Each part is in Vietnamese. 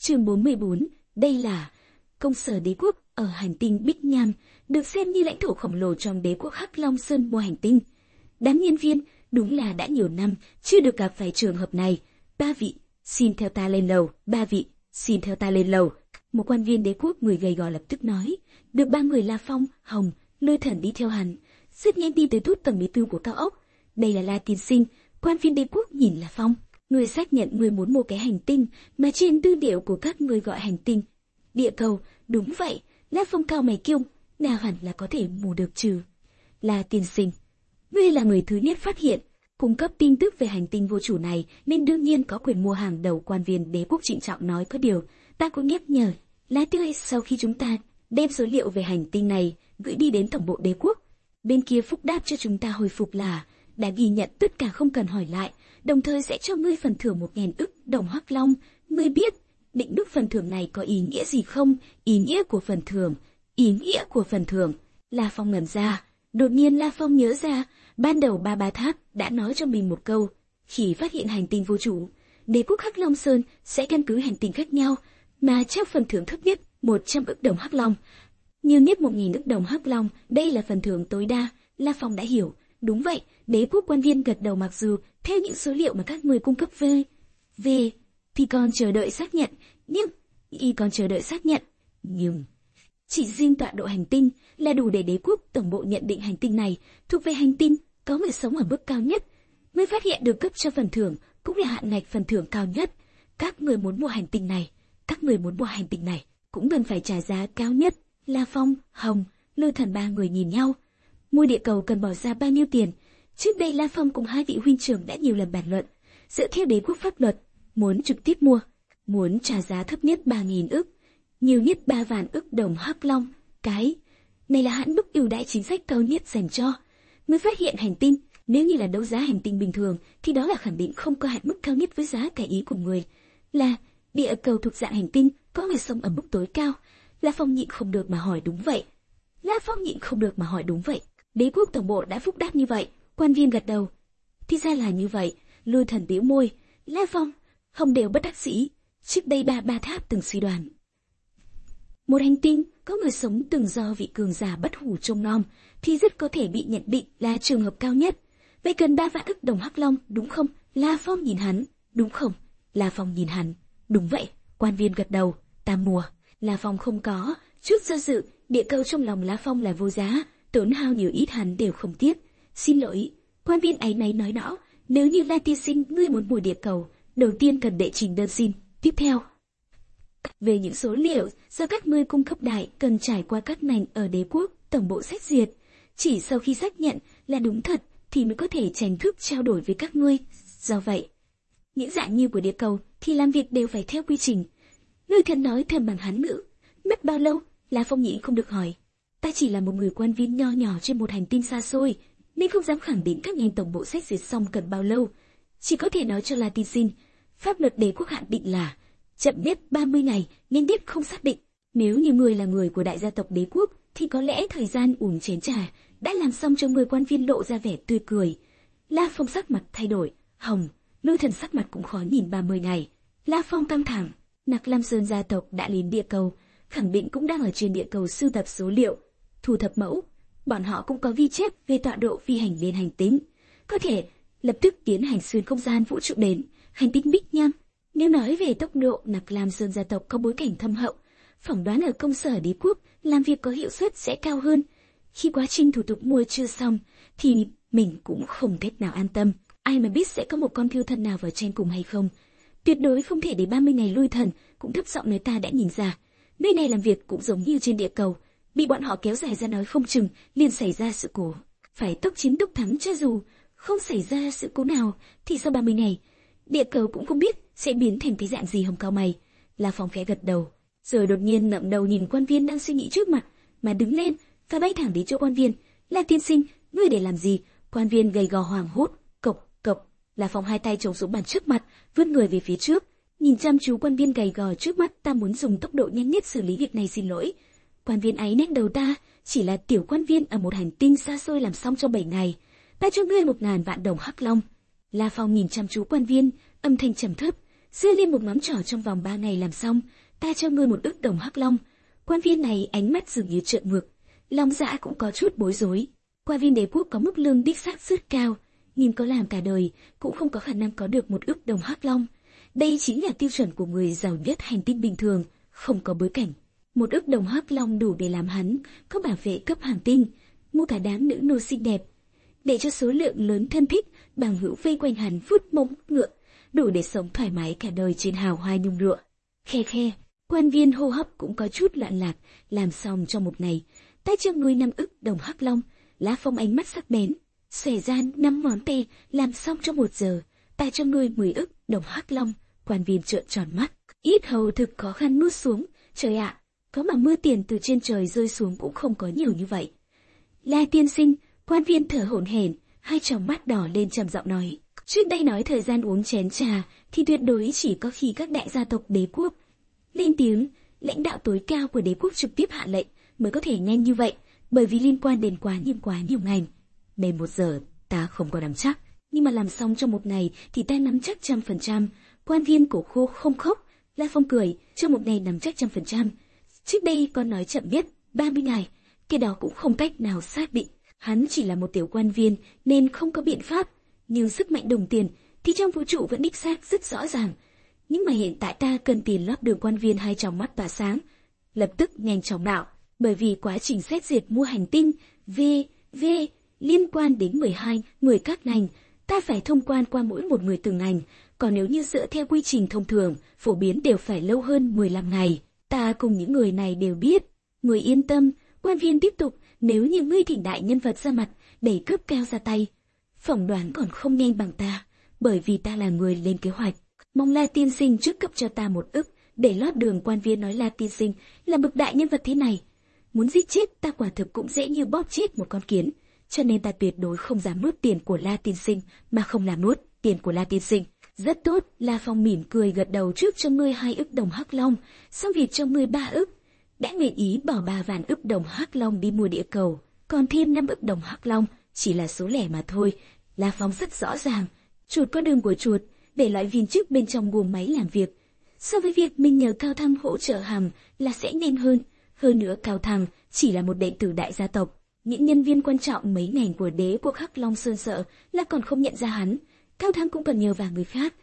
Chương 44, đây là công sở đế quốc ở hành tinh Bích Nham, được xem như lãnh thổ khổng lồ trong đế quốc Hắc Long Sơn mua hành tinh. Đám nhân viên đúng là đã nhiều năm chưa được gặp phải trường hợp này. Ba vị, xin theo ta lên lầu. Ba vị, xin theo ta lên lầu. Một quan viên đế quốc người gầy gò lập tức nói. Được ba người La Phong, Hồng, Lôi Thần đi theo hắn, rất nhanh đi tới tút tầng 14 của cao ốc. Đây là La Tiên Sinh. Quan viên đế quốc nhìn La Phong. Người xác nhận người muốn mua cái hành tinh mà trên tư liệu của các người gọi hành tinh địa cầu. Đúng vậy. La Phong cao mày kêu, nào hẳn là có thể mua được chứ. La Tiên Sinh, ngươi là người thứ nhất phát hiện, cung cấp tin tức về hành tinh vô chủ này nên đương nhiên có quyền mua hàng đầu. Quan viên đế quốc trịnh trọng nói. Có điều ta cũng nhắc nhở, lá tươi sau khi chúng ta đem số liệu về hành tinh này gửi đi đến tổng bộ đế quốc, bên kia phúc đáp cho chúng ta hồi phục là đã ghi nhận tất cả không cần hỏi lại, đồng thời sẽ cho ngươi phần thưởng 1.000 ức đồng Hắc Long. Ngươi biết định mức phần thưởng này có ý nghĩa gì không? Ý nghĩa của phần thưởng. La Phong ngẩn ra. Đột nhiên La Phong nhớ ra, ban đầu Ba Tháp đã nói cho mình một câu, khi phát hiện hành tinh vô chủ, đế quốc Hắc Long Sơn sẽ căn cứ hành tinh khác nhau mà trao phần thưởng thấp nhất 100 ức đồng Hắc Long, nhiều nhất 1.000 ức đồng Hắc Long. Đây là phần thưởng tối đa. La Phong đã hiểu. Đúng vậy. Đế quốc quan viên gật đầu. Mặc dù theo những số liệu mà các người cung cấp về thì còn chờ đợi xác nhận, nhưng chỉ riêng tọa độ hành tinh là đủ để đế quốc tổng bộ nhận định hành tinh này thuộc về hành tinh có người sống ở mức cao nhất. Mới phát hiện được cấp cho phần thưởng cũng là hạn ngạch phần thưởng cao nhất. Các người muốn mua hành tinh này cũng cần phải trả giá cao nhất. La Phong, Hồng, Lôi Thần ba người nhìn nhau. Mua địa cầu cần bỏ ra bao nhiêu tiền? Trước đây La Phong cùng hai vị huynh trưởng đã nhiều lần bàn luận. Dựa theo đế quốc pháp luật, muốn trực tiếp mua, muốn trả giá thấp nhất 3.000 ức, nhiều nhất 3 vạn ức đồng Hắc Long. Cái này là hạn mức ưu đãi chính sách cao nhất dành cho người phát hiện hành tinh. Nếu như là đấu giá hành tinh bình thường thì đó là khẳng định không có hạn mức cao nhất với giá cải ý của người. Là địa cầu thuộc dạng hành tinh có người sống ở mức tối cao. La Phong nhịn không được mà hỏi đúng vậy. Đế quốc tổng bộ đã phúc đáp như vậy. Quan viên gật đầu. Thì ra là như vậy. Lôi Thần bĩu môi. La Phong, Hồng đều bất đắc dĩ. Trước đây Ba Tháp từng suy đoán, một hành tinh có người sống từng do vị cường giả bất hủ trông nom thì rất có thể bị nhận định là trường hợp cao nhất. Vậy cần 3 vạn ức đồng Hắc Long, đúng không? La Phong nhìn hắn. Đúng không? La Phong nhìn hắn. Đúng vậy. Quan viên gật đầu. Ta mua. La Phong không có chút do dự. Địa cầu trong lòng La Phong là vô giá, tốn hao nhiều ít hắn đều không tiếc. Xin lỗi. Quan viên áy náy nói rõ. Nếu như La Tiên Sinh ngươi muốn mua địa cầu, đầu tiên cần đệ trình đơn xin. Tiếp theo, về những số liệu do các ngươi cung cấp đại cần trải qua các ngành ở đế quốc tổng bộ xét duyệt. Chỉ sau khi xác nhận là đúng thật thì mới có thể chính thức trao đổi với các ngươi. Do vậy, những dạng như của địa cầu thì làm việc đều phải theo quy trình. Lôi Thần nói thầm bằng Hán ngữ. Mất bao lâu? La Phong nhịn không được hỏi. Ta chỉ là một người quan viên nho nhỏ trên một hành tinh xa xôi, nên không dám khẳng định các ngành tổng bộ xét duyệt xong cần bao lâu. Chỉ có thể nói cho La Tiên Sinh, pháp luật đế quốc hạn định là chậm nhất 30 ngày, nên biết không xác định. Nếu như người là người của đại gia tộc đế quốc thì có lẽ thời gian uống chén trà đã làm xong cho người. Quan viên lộ ra vẻ tươi cười. La Phong sắc mặt thay đổi. Hồng, Lôi Thần sắc mặt cũng khó nhìn. 30 ngày. La Phong căng thẳng. Nặc Lam Sơn gia tộc đã đến địa cầu, khẳng định cũng đang ở trên địa cầu sưu tập số liệu, thu thập mẫu. Bọn họ cũng có ghi chép về tọa độ phi hành đến hành tinh, có thể lập tức tiến hành xuyên không gian vũ trụ đến hành tinh Bích Nham. Nếu nói về tốc độ, Nặc Lam Sơn gia tộc có bối cảnh thâm hậu, phỏng đoán ở công sở đế quốc làm việc có hiệu suất sẽ cao hơn. Khi quá trình thủ tục mua chưa xong thì mình cũng không cách nào an tâm. Ai mà biết sẽ có một con thiêu thân nào vào tranh cùng hay không. Tuyệt đối không thể để 30 ngày. Lôi Thần cũng thấp giọng nói. Ta đã nhìn ra, nơi này làm việc cũng giống như trên địa cầu, bị bọn họ kéo dài ra nói không chừng liền xảy ra sự cố. Phải tốc chiến tốc thắng, cho dù không xảy ra sự cố nào thì sau 30 ngày, địa cầu cũng không biết sẽ biến thành cái dạng gì. Hồng cao mày. La Phong khẽ gật đầu, rồi đột nhiên ngẩng đầu nhìn quan viên đang suy nghĩ trước mặt, mà đứng lên và bay thẳng đến chỗ quan viên. La Tiên Sinh, ngươi để làm gì? Quan viên gầy gò hoảng hốt. Cộc cộc. La Phong hai tay chống xuống bàn trước mặt, vươn người về phía trước, nhìn chăm chú quan viên gầy gò trước mắt. Ta muốn dùng tốc độ nhanh nhất xử lý việc này, xin lỗi. Quan viên áy náy đầu. Ta chỉ là tiểu quan viên ở một hành tinh xa xôi, làm xong trong 7 ngày. Ta cho ngươi 1.000 vạn đồng Hắc Long. La Phong nhìn chăm chú quan viên, âm thanh trầm thấp. giơ lên một ngón trỏ, trong vòng 3 ngày làm xong, ta cho ngươi một ức đồng hắc long. Quan viên này ánh mắt dường như trợn ngược, Long Dã cũng có chút bối rối. Quan viên đế quốc có mức lương đích xác rất cao, nhưng có làm cả đời cũng không có khả năng có được một ức đồng hắc long. Đây chính là tiêu chuẩn của người giàu nhất hành tinh bình thường, không có bối cảnh. Một ức đồng hắc long đủ để làm hắn có bảo vệ cấp hành tinh, mua cả đám nữ nô xinh đẹp, để cho số lượng lớn thân thích bằng hữu vây quanh hắn vuốt mông ngựa, đủ để sống thoải mái cả đời trên hào hoa nhung lụa. Khe khe, quan viên hô hấp cũng có chút loạn lạc. Làm xong trong một ngày, ta cho ngươi 5 ức đồng hắc long. La Phong ánh mắt sắc bén, xòe ra 5 ngón tay. Làm xong trong 1 giờ, ta cho ngươi 10 ức đồng hắc long. Quan viên trợn tròn mắt, ít hầu thực khó khăn nuốt xuống. Trời ạ, có mà mưa tiền từ trên trời rơi xuống cũng không có nhiều như vậy. La tiên sinh, quan viên thở hổn hển, hai tròng mắt đỏ lên trầm giọng nói. Trước đây nói thời gian uống chén trà thì tuyệt đối chỉ có khi các đại gia tộc đế quốc lên tiếng, lãnh đạo tối cao của đế quốc trực tiếp hạ lệnh mới có thể nhanh như vậy, bởi vì liên quan đến quá nhiều ngành. Bên 1 giờ ta không có nắm chắc, nhưng mà làm xong trong 1 ngày thì ta nắm chắc 100%. Quan viên cổ khô không khóc. La Phong cười, trong 1 ngày nắm chắc 100%. Trước đây con nói chậm biết 30 ngày, cái đó cũng không cách nào xác định. Hắn chỉ là một tiểu quan viên nên không có biện pháp, nhưng sức mạnh đồng tiền thì trong vũ trụ vẫn đích xác rất rõ ràng. Nhưng mà hiện tại ta cần tiền lót đường. Quan viên hai tròng mắt tỏa sáng, lập tức nhanh chóng đạo, bởi vì quá trình xét duyệt mua hành tinh V liên quan đến 12 người các ngành, ta phải thông quan qua mỗi một người từng ngành, còn nếu như dựa theo quy trình thông thường, phổ biến đều phải lâu hơn 15 ngày. Ta cùng những người này đều biết. Người yên tâm, quan viên tiếp tục, nếu như ngươi thỉnh đại nhân vật ra mặt, đẩy cấp cao ra tay, phỏng đoán còn không nhanh bằng ta, bởi vì ta là người lên kế hoạch. Mong La tiên sinh trước cấp cho ta 1 ức, để lót đường. Quan viên nói La tiên sinh là bậc đại nhân vật thế này, muốn giết chết ta quả thực cũng dễ như bóp chết một con kiến, cho nên ta tuyệt đối không dám nuốt tiền của La tiên sinh mà không làm nuốt tiền của La tiên sinh. Rất tốt, La Phong mỉm cười gật đầu, trước cho ngươi 2 ức đồng hắc long, xong việc cho ngươi 3 ức. Đã nguyện ý bỏ 3 vạn ức đồng hắc long đi mua địa cầu, còn thêm 5 ức đồng hắc long chỉ là số lẻ mà thôi. La Phong rất rõ ràng, chuột có đường của chuột, để loại viên chức bên trong buồng máy làm việc, so với việc mình nhờ Cao Thăng hỗ trợ hàm là sẽ nhanh hơn. Hơn nữa Cao Thăng chỉ là một đệ tử đại gia tộc, những nhân viên quan trọng mấy ngành của đế quốc Hắc Long Sơn sợ là còn không nhận ra hắn. Cao Thăng cũng cần nhờ vào người khác.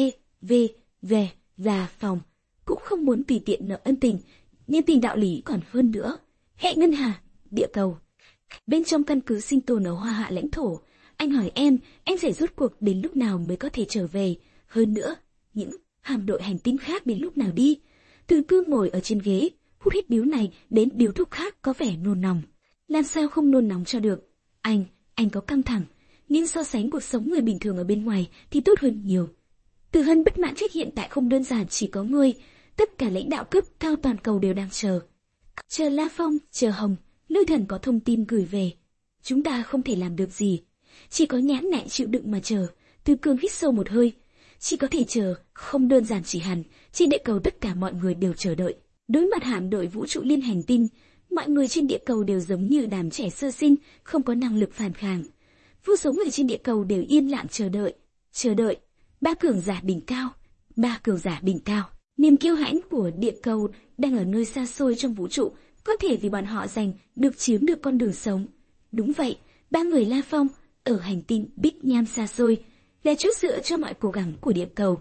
Và Phòng cũng không muốn tùy tiện nợ ân tình, nhưng tình đạo lý còn hơn nữa. Hệ ngân hà, địa cầu. Bên trong căn cứ sinh tồn ở Hoa Hạ lãnh thổ, anh hỏi em sẽ rút cuộc đến lúc nào mới có thể trở về? Hơn nữa, những hạm đội hành tinh khác đến lúc nào đi? Từ Cương ngồi ở trên ghế, hút hết điếu này đến điếu thuốc khác, có vẻ nôn nóng. Làm sao không nôn nóng cho được? Anh có căng thẳng, nhưng so sánh cuộc sống người bình thường ở bên ngoài thì tốt hơn nhiều. Từ Hân bất mãn trách hiện tại không đơn giản chỉ có ngươi, tất cả lãnh đạo cấp cao toàn cầu đều đang chờ. Chờ La Phong, chờ Hồng, Lôi Thần có thông tin gửi về. Chúng ta không thể làm được gì, chỉ có nhãn nại chịu đựng mà chờ. Từ Cương hít sâu một hơi, chỉ có thể chờ, không đơn giản chỉ hẳn, trên địa cầu tất cả mọi người đều chờ đợi. Đối mặt hạm đội vũ trụ liên hành tinh, mọi người trên địa cầu đều giống như đám trẻ sơ sinh, không có năng lực phản kháng. Vô số người trên địa cầu đều yên lặng chờ đợi. Ba cường giả đỉnh cao. Niềm kiêu hãnh của địa cầu đang ở nơi xa xôi trong vũ trụ, có thể vì bọn họ chiếm được con đường sống. Đúng vậy, 3 người La Phong ở hành tinh Bích Nham xa xôi là chỗ dựa cho mọi cố gắng của địa cầu.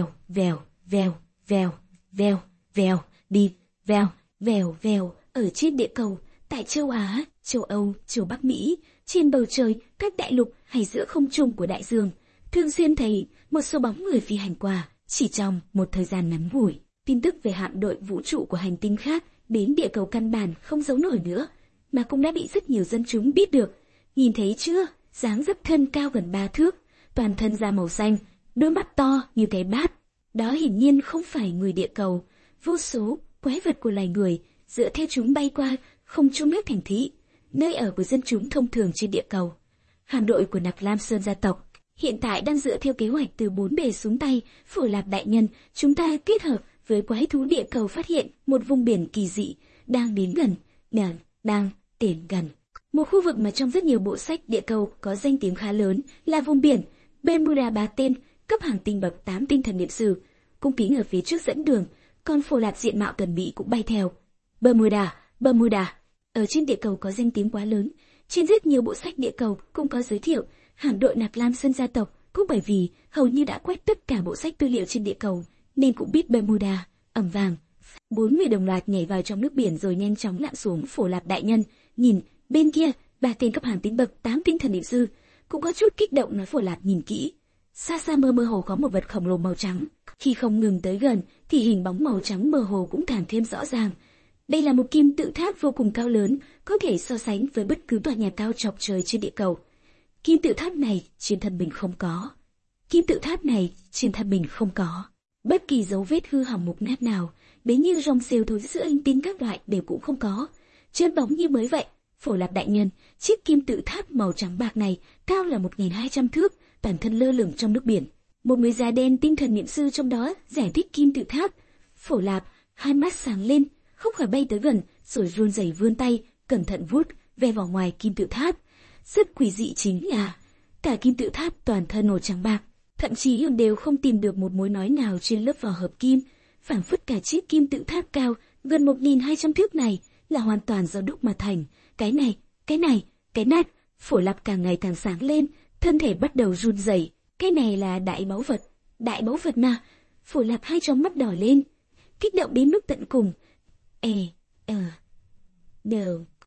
Vèo ở trên địa cầu, tại châu Á, châu Âu, châu Bắc Mỹ, trên bầu trời, các đại lục hay giữa không trung của đại dương, thường xuyên thấy một số bóng người phi hành qua. Chỉ trong một thời gian ngắn ngủi, tin tức về hạm đội vũ trụ của hành tinh khác đến địa cầu căn bản không giấu nổi nữa, mà cũng đã bị rất nhiều dân chúng biết được. Nhìn thấy chưa, dáng dấp thân cao gần 3 thước, toàn thân da màu xanh, đôi mắt to như cái bát. Đó hiển nhiên không phải người địa cầu. Vô số quái vật của loài người dựa theo chúng bay qua không trung nước thành thị, nơi ở của dân chúng thông thường trên địa cầu. Hạm đội của Nặc Lam Sơn gia tộc hiện tại đang dựa theo kế hoạch từ 4 bề xuống tay. Phổ Lạp đại nhân, chúng ta kết hợp với quái thú địa cầu phát hiện một vùng biển kỳ dị đang đến gần, đang tiến gần. Một khu vực mà trong rất nhiều bộ sách địa cầu có danh tiếng khá lớn là vùng biển Bermuda 3 tên, cấp hành tinh bậc 8 tinh thần niệm sử. cung kính ở phía trước dẫn đường, còn Phổ Lạp diện mạo tuần mỹ cũng bay theo. Bermuda. Ở trên địa cầu có danh tiếng quá lớn, trên rất nhiều bộ sách địa cầu cũng có giới thiệu, hạm đội Nạc Lam Sơn gia tộc cũng bởi vì hầu như đã quét tất cả bộ sách tư liệu trên địa cầu, nên cũng biết Bermuda. Ầm vang, 4 người đồng loạt nhảy vào trong nước biển rồi nhanh chóng lặn xuống. Phổ Lạp đại nhân, nhìn, bên kia, 3 tên cấp hàm tính bậc 8 tinh thần niệm sư, cũng có chút kích động nói. Phổ Lạp nhìn kỹ, xa xa mơ hồ có một vật khổng lồ màu trắng, khi không ngừng tới gần thì hình bóng màu trắng mơ hồ cũng càng thêm rõ ràng. Đây là một kim tự tháp vô cùng cao lớn, có thể so sánh với bất cứ tòa nhà cao chọc trời trên địa cầu. Kim tự tháp này trên thân mình không có. Bất kỳ dấu vết hư hỏng mục nát nào, bấy như rong rêu thối giữa linh tinh các loại đều cũng không có. Trơn bóng như mới vậy. Phổ Lạp đại nhân, chiếc kim tự tháp màu trắng bạc này cao là 1.200 thước, toàn thân lơ lửng trong nước biển. Một người da đen tinh thần niệm sư trong đó giải thích kim tự tháp. Phổ Lạp hai mắt sáng lên, không khỏi bay tới gần, rồi run rẩy vươn tay, cẩn thận vuốt ve vào ngoài kim tự tháp. Rất quỷ dị chính là cả kim tự tháp toàn thân màu trắng bạc, thậm chí đều không tìm được một mối nói nào trên lớp vỏ hợp kim, phảng phất cả chiếc kim tự tháp cao gần 1.200 thước này là hoàn toàn do đúc mà thành. Cái nát. Phổ Lạp càng ngày càng sáng lên, thân thể bắt đầu run rẩy. Cái này là đại báu vật mà. Phổ Lạp hai tròng mắt đỏ lên, kích động đến mức tận cùng.